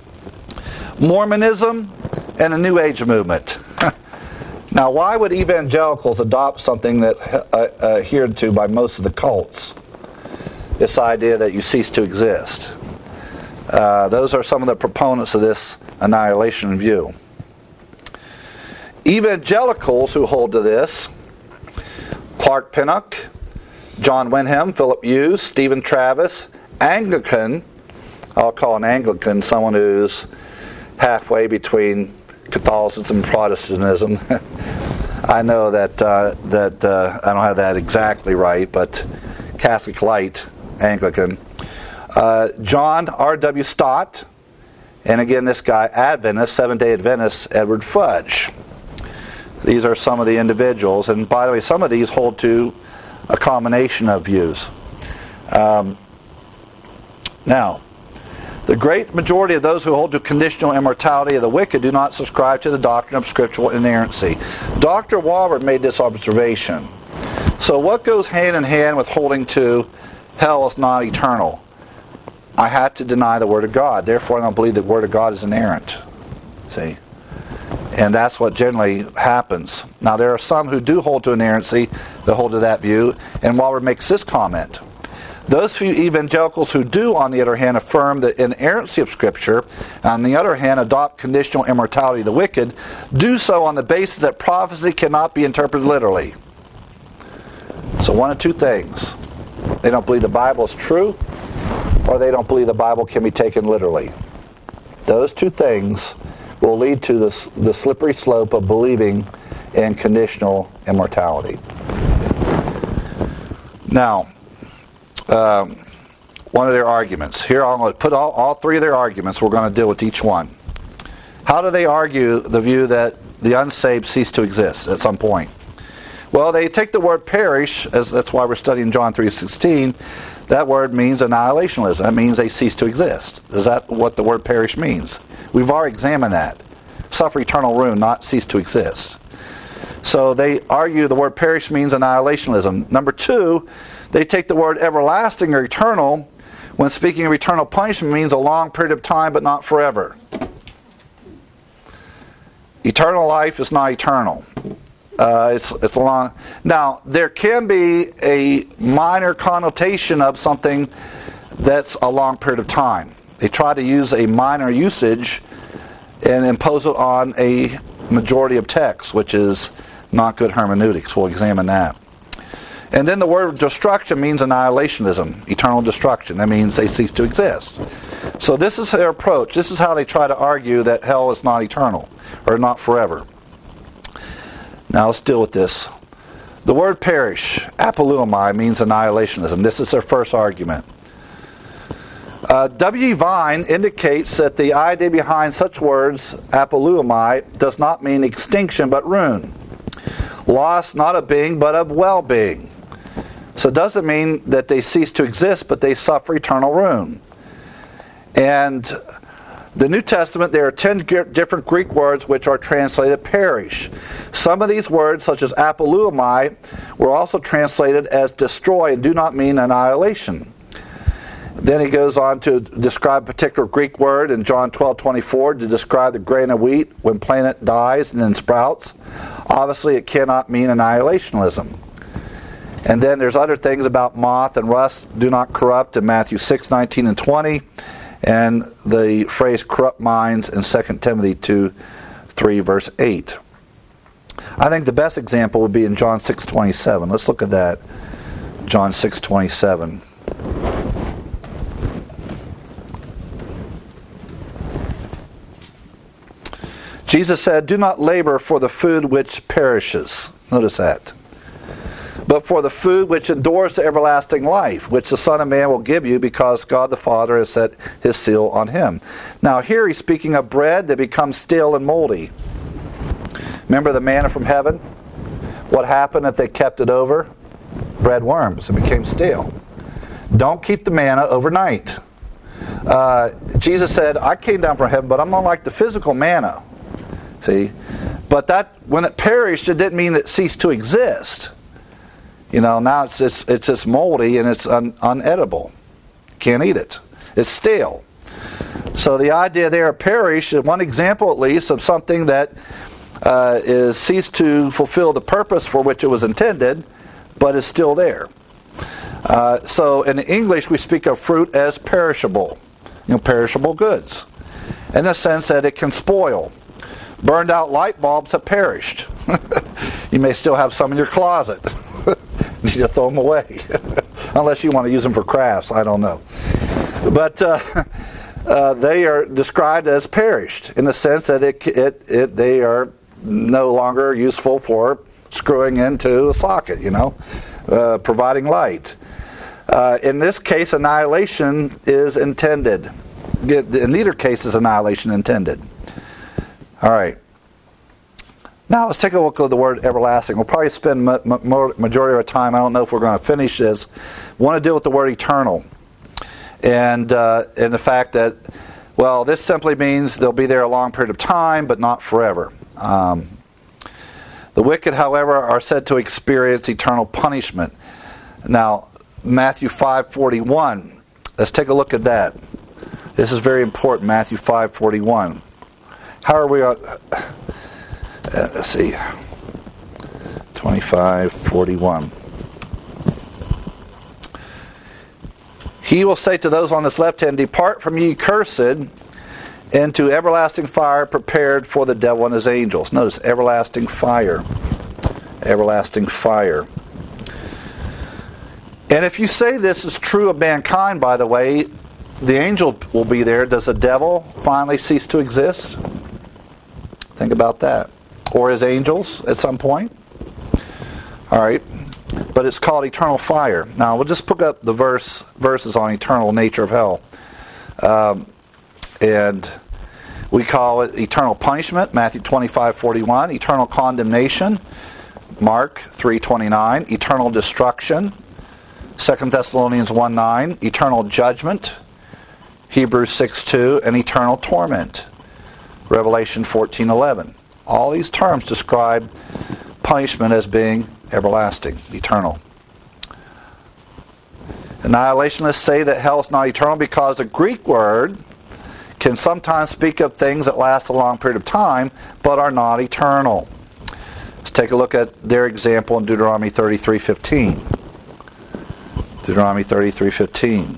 Mormonism, and the New Age movement. Now, why would evangelicals adopt something that's uh, adhered to by most of the cults? This idea that you cease to exist. Uh, those are some of the proponents of this annihilation view. Evangelicals who hold to this: Clark Pinnock, John Wenham, Philip Hughes, Stephen Travis. Anglican, I'll call an Anglican someone who's halfway between Catholicism and Protestantism. I know that uh, that uh, I don't have that exactly right, but Catholic Light, Anglican. Uh, John R W Stott, and again this guy, Adventist, Seventh-day Adventist, Edward Fudge. These are some of the individuals, and by the way, some of these hold to a combination of views. Um, now, the great majority of those who hold to conditional immortality of the wicked do not subscribe to the doctrine of scriptural inerrancy. Doctor Walvoord made this observation. So what goes hand in hand with holding to hell is not eternal? I had to deny the Word of God. Therefore, I don't believe the Word of God is inerrant. See? And that's what generally happens. Now, there are some who do hold to inerrancy, that hold to that view, and Walvoord makes this comment. Those few evangelicals who do, on the other hand, affirm the inerrancy of Scripture, and on the other hand, adopt conditional immortality of the wicked, do so on the basis that prophecy cannot be interpreted literally. So one of two things. They don't believe the Bible is true, or they don't believe the Bible can be taken literally. Those two things will lead to this, the slippery slope of believing in conditional immortality. Now, um, one of their arguments. Here I'm going to put all, all three of their arguments. We're going to deal with each one. How do they argue the view that the unsaved cease to exist at some point? Well, they take the word perish, as that's why we're studying John three sixteen. That word means annihilationism. That means they cease to exist. Is that what the word perish means? We've already examined that. Suffer eternal ruin, not cease to exist. So they argue the word perish means annihilationism. Number two, they take the word everlasting or eternal when speaking of eternal punishment means a long period of time but not forever. Eternal life is not eternal. Uh, it's it's a long. Now, there can be a minor connotation of something that's a long period of time. They try to use a minor usage and impose it on a majority of texts, which is not good hermeneutics. We'll examine that. And then the word destruction means annihilationism, eternal destruction. That means they cease to exist. So this is their approach. This is how they try to argue that hell is not eternal, or not forever. Now let's deal with this. The word perish, apoluomai, means annihilationism. This is their first argument. Uh, W. Vine indicates that the idea behind such words, apoluomai, does not mean extinction but ruin. Loss not of being but of well-being. So it doesn't mean that they cease to exist, but they suffer eternal ruin. And the New Testament, there are ten different Greek words which are translated perish. Some of these words, such as apoluomai, were also translated as destroy and do not mean annihilation. Then he goes on to describe a particular Greek word in John twelve twenty-four to describe the grain of wheat when planted dies and then sprouts. Obviously, it cannot mean annihilationism. And then there's other things about moth and rust do not corrupt in Matthew six nineteen and twenty. And the phrase corrupt minds in Second Timothy two three verse eight. I think the best example would be in John six twenty-seven. Let's look at that. John six twenty-seven. Jesus said, "Do not labor for the food which perishes." Notice that. "But for the food which endures to everlasting life, which the Son of Man will give you, because God the Father has set his seal on him." Now here he's speaking of bread that becomes stale and moldy. Remember the manna from heaven? What happened if they kept it over? Bred worms. It became stale. Don't keep the manna overnight. Uh, Jesus said, "I came down from heaven, but I'm not like the physical manna." See? But that when it perished, it didn't mean it ceased to exist. You know, now it's just, it's just moldy and it's un, unedible. Can't eat it. It's stale. So the idea there of perish is one example at least of something that uh, is ceased to fulfill the purpose for which it was intended, but is still there. Uh, so in English we speak of fruit as perishable, you know, perishable goods, in the sense that it can spoil. Burned out light bulbs have perished. You may still have some in your closet. Need to throw them away. Unless you want to use them for crafts, I don't know. But uh, uh, they are described as perished in the sense that it, it, it they are no longer useful for screwing into a socket, you know, uh, providing light. Uh, in this case, annihilation is intended. In neither case is annihilation intended. All right. Now let's take a look at the word everlasting. We'll probably spend ma- ma- majority of our time. I don't know if we're going to finish this. We want to deal with the word eternal, and uh, and the fact that, well, this simply means they'll be there a long period of time, but not forever. Um, the wicked, however, are said to experience eternal punishment. Now, Matthew five forty-one. Let's take a look at that. This is very important. Matthew five forty-one. How are we? Uh, Uh, let's see. twenty-five forty-one. He will say to those on his left hand, "Depart from ye, cursed, into everlasting fire prepared for the devil and his angels." Notice, everlasting fire. Everlasting fire. And if you say this is true of mankind, by the way, the angel will be there. Does the devil finally cease to exist? Think about that. Or his angels at some point? All right. But it's called eternal fire. Now, we'll just pick up the verse verses on eternal nature of hell. Um, and we call it eternal punishment, Matthew twenty-five forty-one. Eternal condemnation, Mark three twenty-nine. Eternal destruction, Second Thessalonians one nine. Eternal judgment, Hebrews six two. And eternal torment, Revelation fourteen eleven. All these terms describe punishment as being everlasting, eternal. Annihilationists say that hell is not eternal because the Greek word can sometimes speak of things that last a long period of time but are not eternal. Let's take a look at their example in Deuteronomy thirty-three fifteen. Deuteronomy thirty-three fifteen.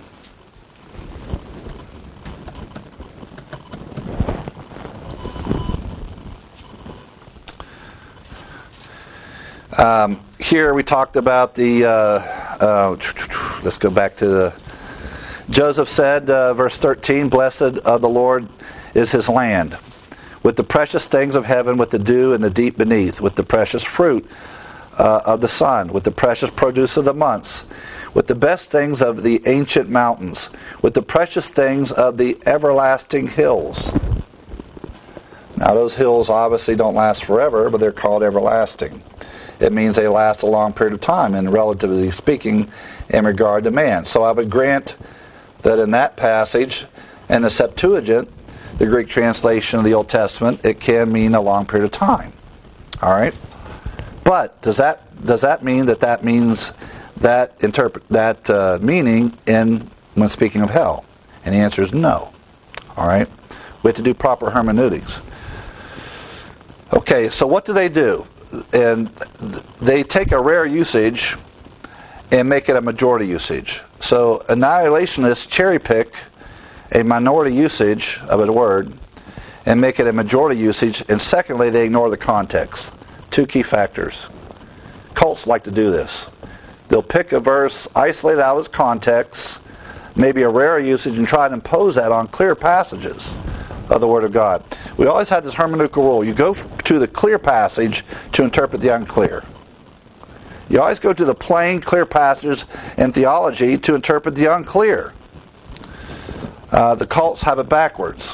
Um, here we talked about the, uh, uh, let's go back to the, Joseph said, uh, verse thirteen, "Blessed of the Lord is his land, with the precious things of heaven, with the dew and the deep beneath, with the precious fruit uh, of the sun, with the precious produce of the months, with the best things of the ancient mountains, with the precious things of the everlasting hills." Now those hills obviously don't last forever, but they're called everlasting. It means they last a long period of time, and relatively speaking, in regard to man. So I would grant that in that passage, in the Septuagint, the Greek translation of the Old Testament, it can mean a long period of time. All right? But does that does that mean that that means that interpret that uh, meaning in when speaking of hell? And the answer is no. All right? We have to do proper hermeneutics. Okay, so what do they do? And they take a rare usage and make it a majority usage. So annihilationists cherry pick a minority usage of a word and make it a majority usage. And secondly, they ignore the context. Two key factors. Cults like to do this. They'll pick a verse, isolate it out of its context, maybe a rare usage, and try to impose that on clear passages of the Word of God. We always had this hermeneutical rule. You go to the clear passage to interpret the unclear. You always go to the plain, clear passages in theology to interpret the unclear. Uh, the cults have it backwards.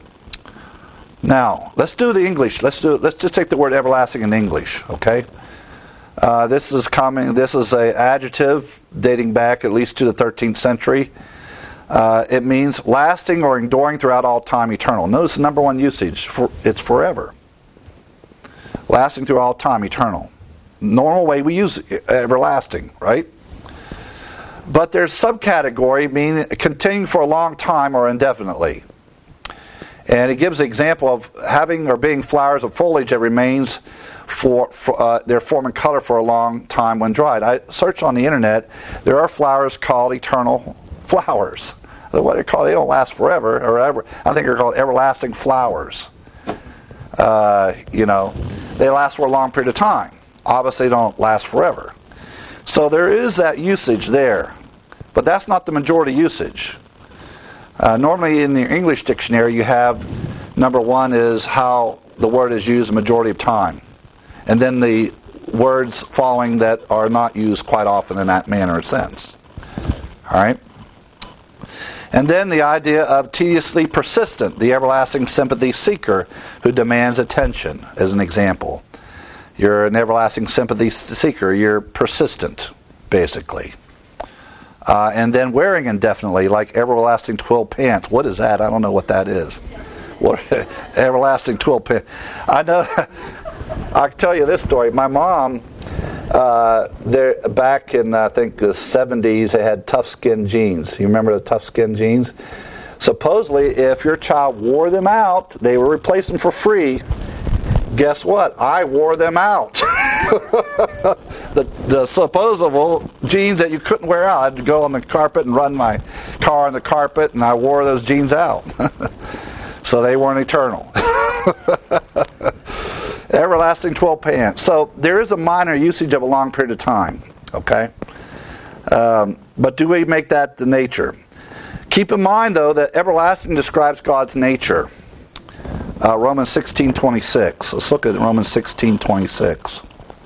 Now, let's do the English. Let's do. Let's just take the word everlasting in English, okay? Uh, this is coming. This is an adjective dating back at least to the thirteenth century. Uh, it means lasting or enduring throughout all time, eternal. Notice the number one usage. For, it's forever. Lasting through all time, eternal. Normal way we use everlasting, right? But there's subcategory meaning continuing for a long time or indefinitely. And it gives an example of having or being flowers of foliage that remains for, for uh, their form and color for a long time when dried. I searched on the internet. There are flowers called eternal flowers. What they're called, they don't last forever or ever. I think they're called everlasting flowers. Uh, you know, they last for a long period of time. Obviously, they don't last forever. So there is that usage there, but that's not the majority usage. Uh, normally, in the English dictionary, you have number one is how the word is used the majority of time, and then the words following that are not used quite often in that manner or sense. All right. And then the idea of tediously persistent, the everlasting sympathy seeker who demands attention, as an example. You're an everlasting sympathy seeker. You're persistent, basically. Uh, and then wearing indefinitely, like everlasting twill pants. What is that? I don't know what that is. What everlasting twill pants? I know. I'll tell you this story. My mom, uh, there back in I think the seventies, they had tough skin jeans. You remember the tough skin jeans? Supposedly, if your child wore them out, they were replaced them for free. guess what? I wore them out. the, the supposable jeans that you couldn't wear out. I had to go on the carpet and run my car on the carpet, and I wore those jeans out. So they weren't eternal. Everlasting twelve pants. So there is a minor usage of a long period of time. Okay? Um, but do we make that the nature? Keep in mind, though, that everlasting describes God's nature. Uh, Romans sixteen twenty-six. Let's look at Romans sixteen twenty-six.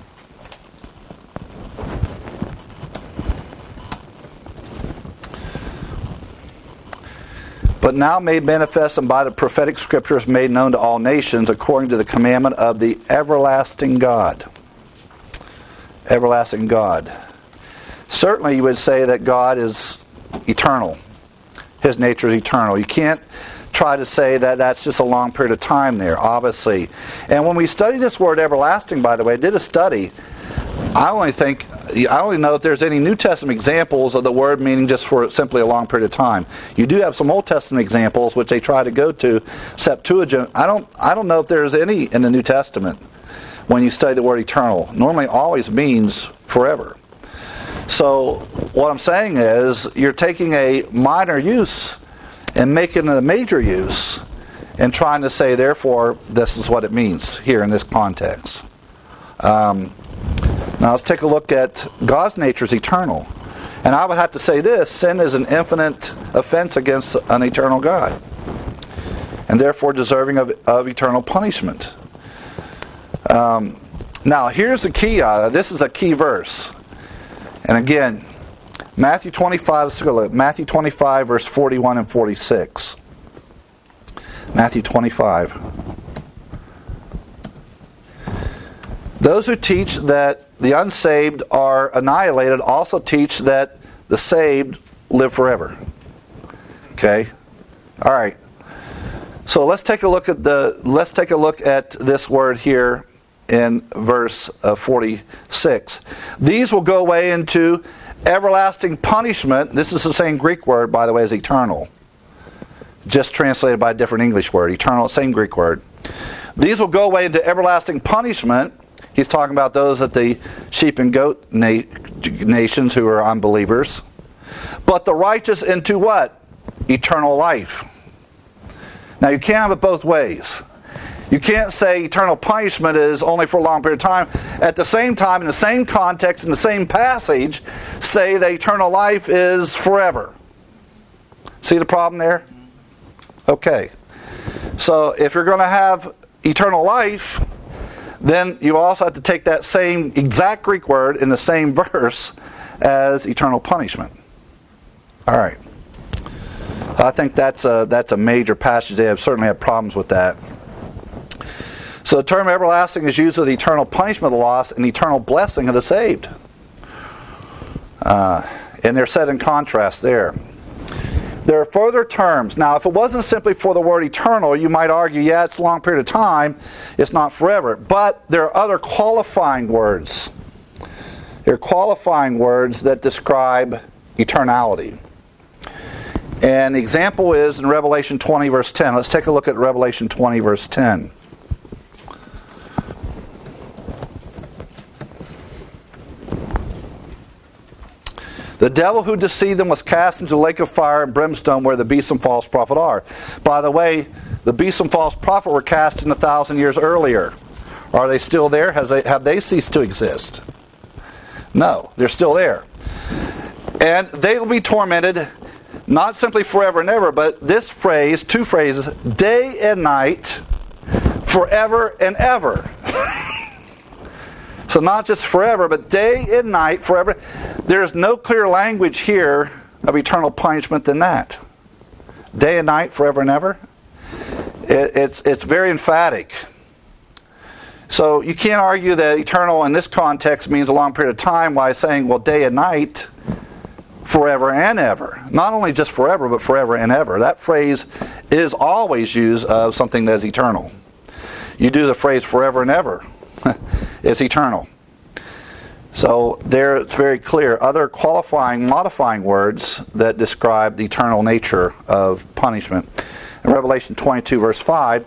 But now made manifest and by the prophetic scriptures made known to all nations according to the commandment of the everlasting God. Everlasting God. Certainly you would say that God is eternal. His nature is eternal. You can't try to say that that's just a long period of time there, obviously. And when we study this word everlasting, by the way, I did a study. I only think, I only know if there's any New Testament examples of the word meaning just for simply a long period of time. You do have some Old Testament examples which they try to go to, Septuagint. I don't, I don't know if there's any in the New Testament when you study the word eternal. Normally always means forever. So what I'm saying is you're taking a minor use and making it a major use and trying to say, therefore, this is what it means here in this context. Um, now let's take a look at God's nature is eternal. And I would have to say this, sin is an infinite offense against an eternal God. And therefore deserving of, of eternal punishment. Um, now here's the key. Uh, this is a key verse. And again, Matthew twenty-five, let's take a look. Matthew twenty-five, verse forty-one and forty-six. Matthew twenty-five. Those who teach that the unsaved are annihilated also teach that the saved live forever. Okay? All right. So let's take a look at the let's take a look at this word here in verse uh, forty-six. These will go away into everlasting punishment. This is the same Greek word, by the way, as eternal. Just translated by a different English word. Eternal, same Greek word. These will go away into everlasting punishment. He's talking about those at the sheep and goat na- nations who are unbelievers. But the righteous into what? Eternal life. Now you can't have it both ways. You can't say eternal punishment is only for a long period of time. At the same time, in the same context, in the same passage, say that eternal life is forever. See the problem there? Okay. So if you're going to have eternal life, then you also have to take that same exact Greek word in the same verse as eternal punishment. All right. I think that's a, that's a major passage. They have certainly have problems with that. So the term everlasting is used of the eternal punishment of the lost and eternal blessing of the saved. Uh, and they're set in contrast there. There are further terms. Now, if it wasn't simply for the word eternal, you might argue, yeah, it's a long period of time. It's not forever. But there are other qualifying words. There are qualifying words that describe eternality. And the example is in Revelation twenty, verse ten. Let's take a look at Revelation twenty, verse ten. The devil who deceived them was cast into the lake of fire and brimstone where the beast and false prophet are. By the way, the beast and false prophet were cast in a thousand years earlier. Are they still there? Has they, have they ceased to exist? No, they're still there. And they will be tormented, not simply forever and ever, but this phrase, two phrases, day and night, forever and ever. So not just forever, but day and night, forever. There's no clear language here of eternal punishment than that. Day and night, forever and ever. It, it's, it's very emphatic. So you can't argue that eternal in this context means a long period of time while saying, well, day and night, forever and ever. Not only just forever, but forever and ever. That phrase is always used of something that is eternal. You do the phrase forever and ever. It's eternal. So there it's very clear. Other qualifying, modifying words that describe the eternal nature of punishment. In Revelation twenty-two, verse five,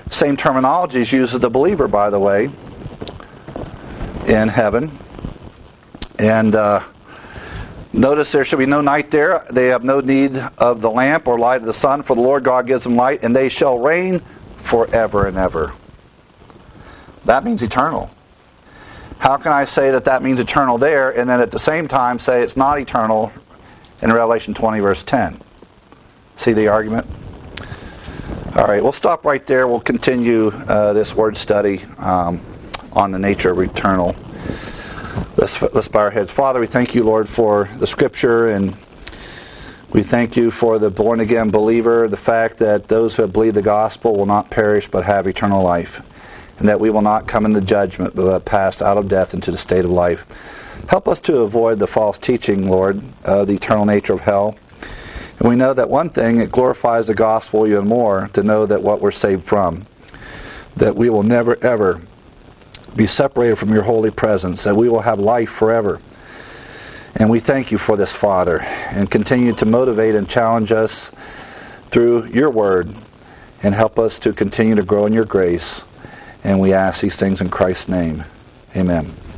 Same terminology is used of the believer, by the way, in heaven. And uh, notice there should be no night there. They have no need of the lamp or light of the sun, for the Lord God gives them light, and they shall reign forever and ever. That means eternal. How can I say that that means eternal there, and then at the same time say it's not eternal in Revelation twenty, verse ten? See the argument? All right, we'll stop right there. We'll continue uh, this word study um, on the nature of eternal. Let's, let's bow our heads. Father, we thank you, Lord, for the Scripture, and we thank you for the born-again believer, the fact that those who have believed the gospel will not perish but have eternal life, and that we will not come into judgment but pass out of death into the state of life. Help us to avoid the false teaching, Lord, of the eternal nature of hell. And we know that one thing, it glorifies the gospel even more to know that what we're saved from, that we will never ever be separated from your holy presence, that we will have life forever. And we thank you for this, Father, and continue to motivate and challenge us through your word, and help us to continue to grow in your grace. And we ask these things in Christ's name. Amen.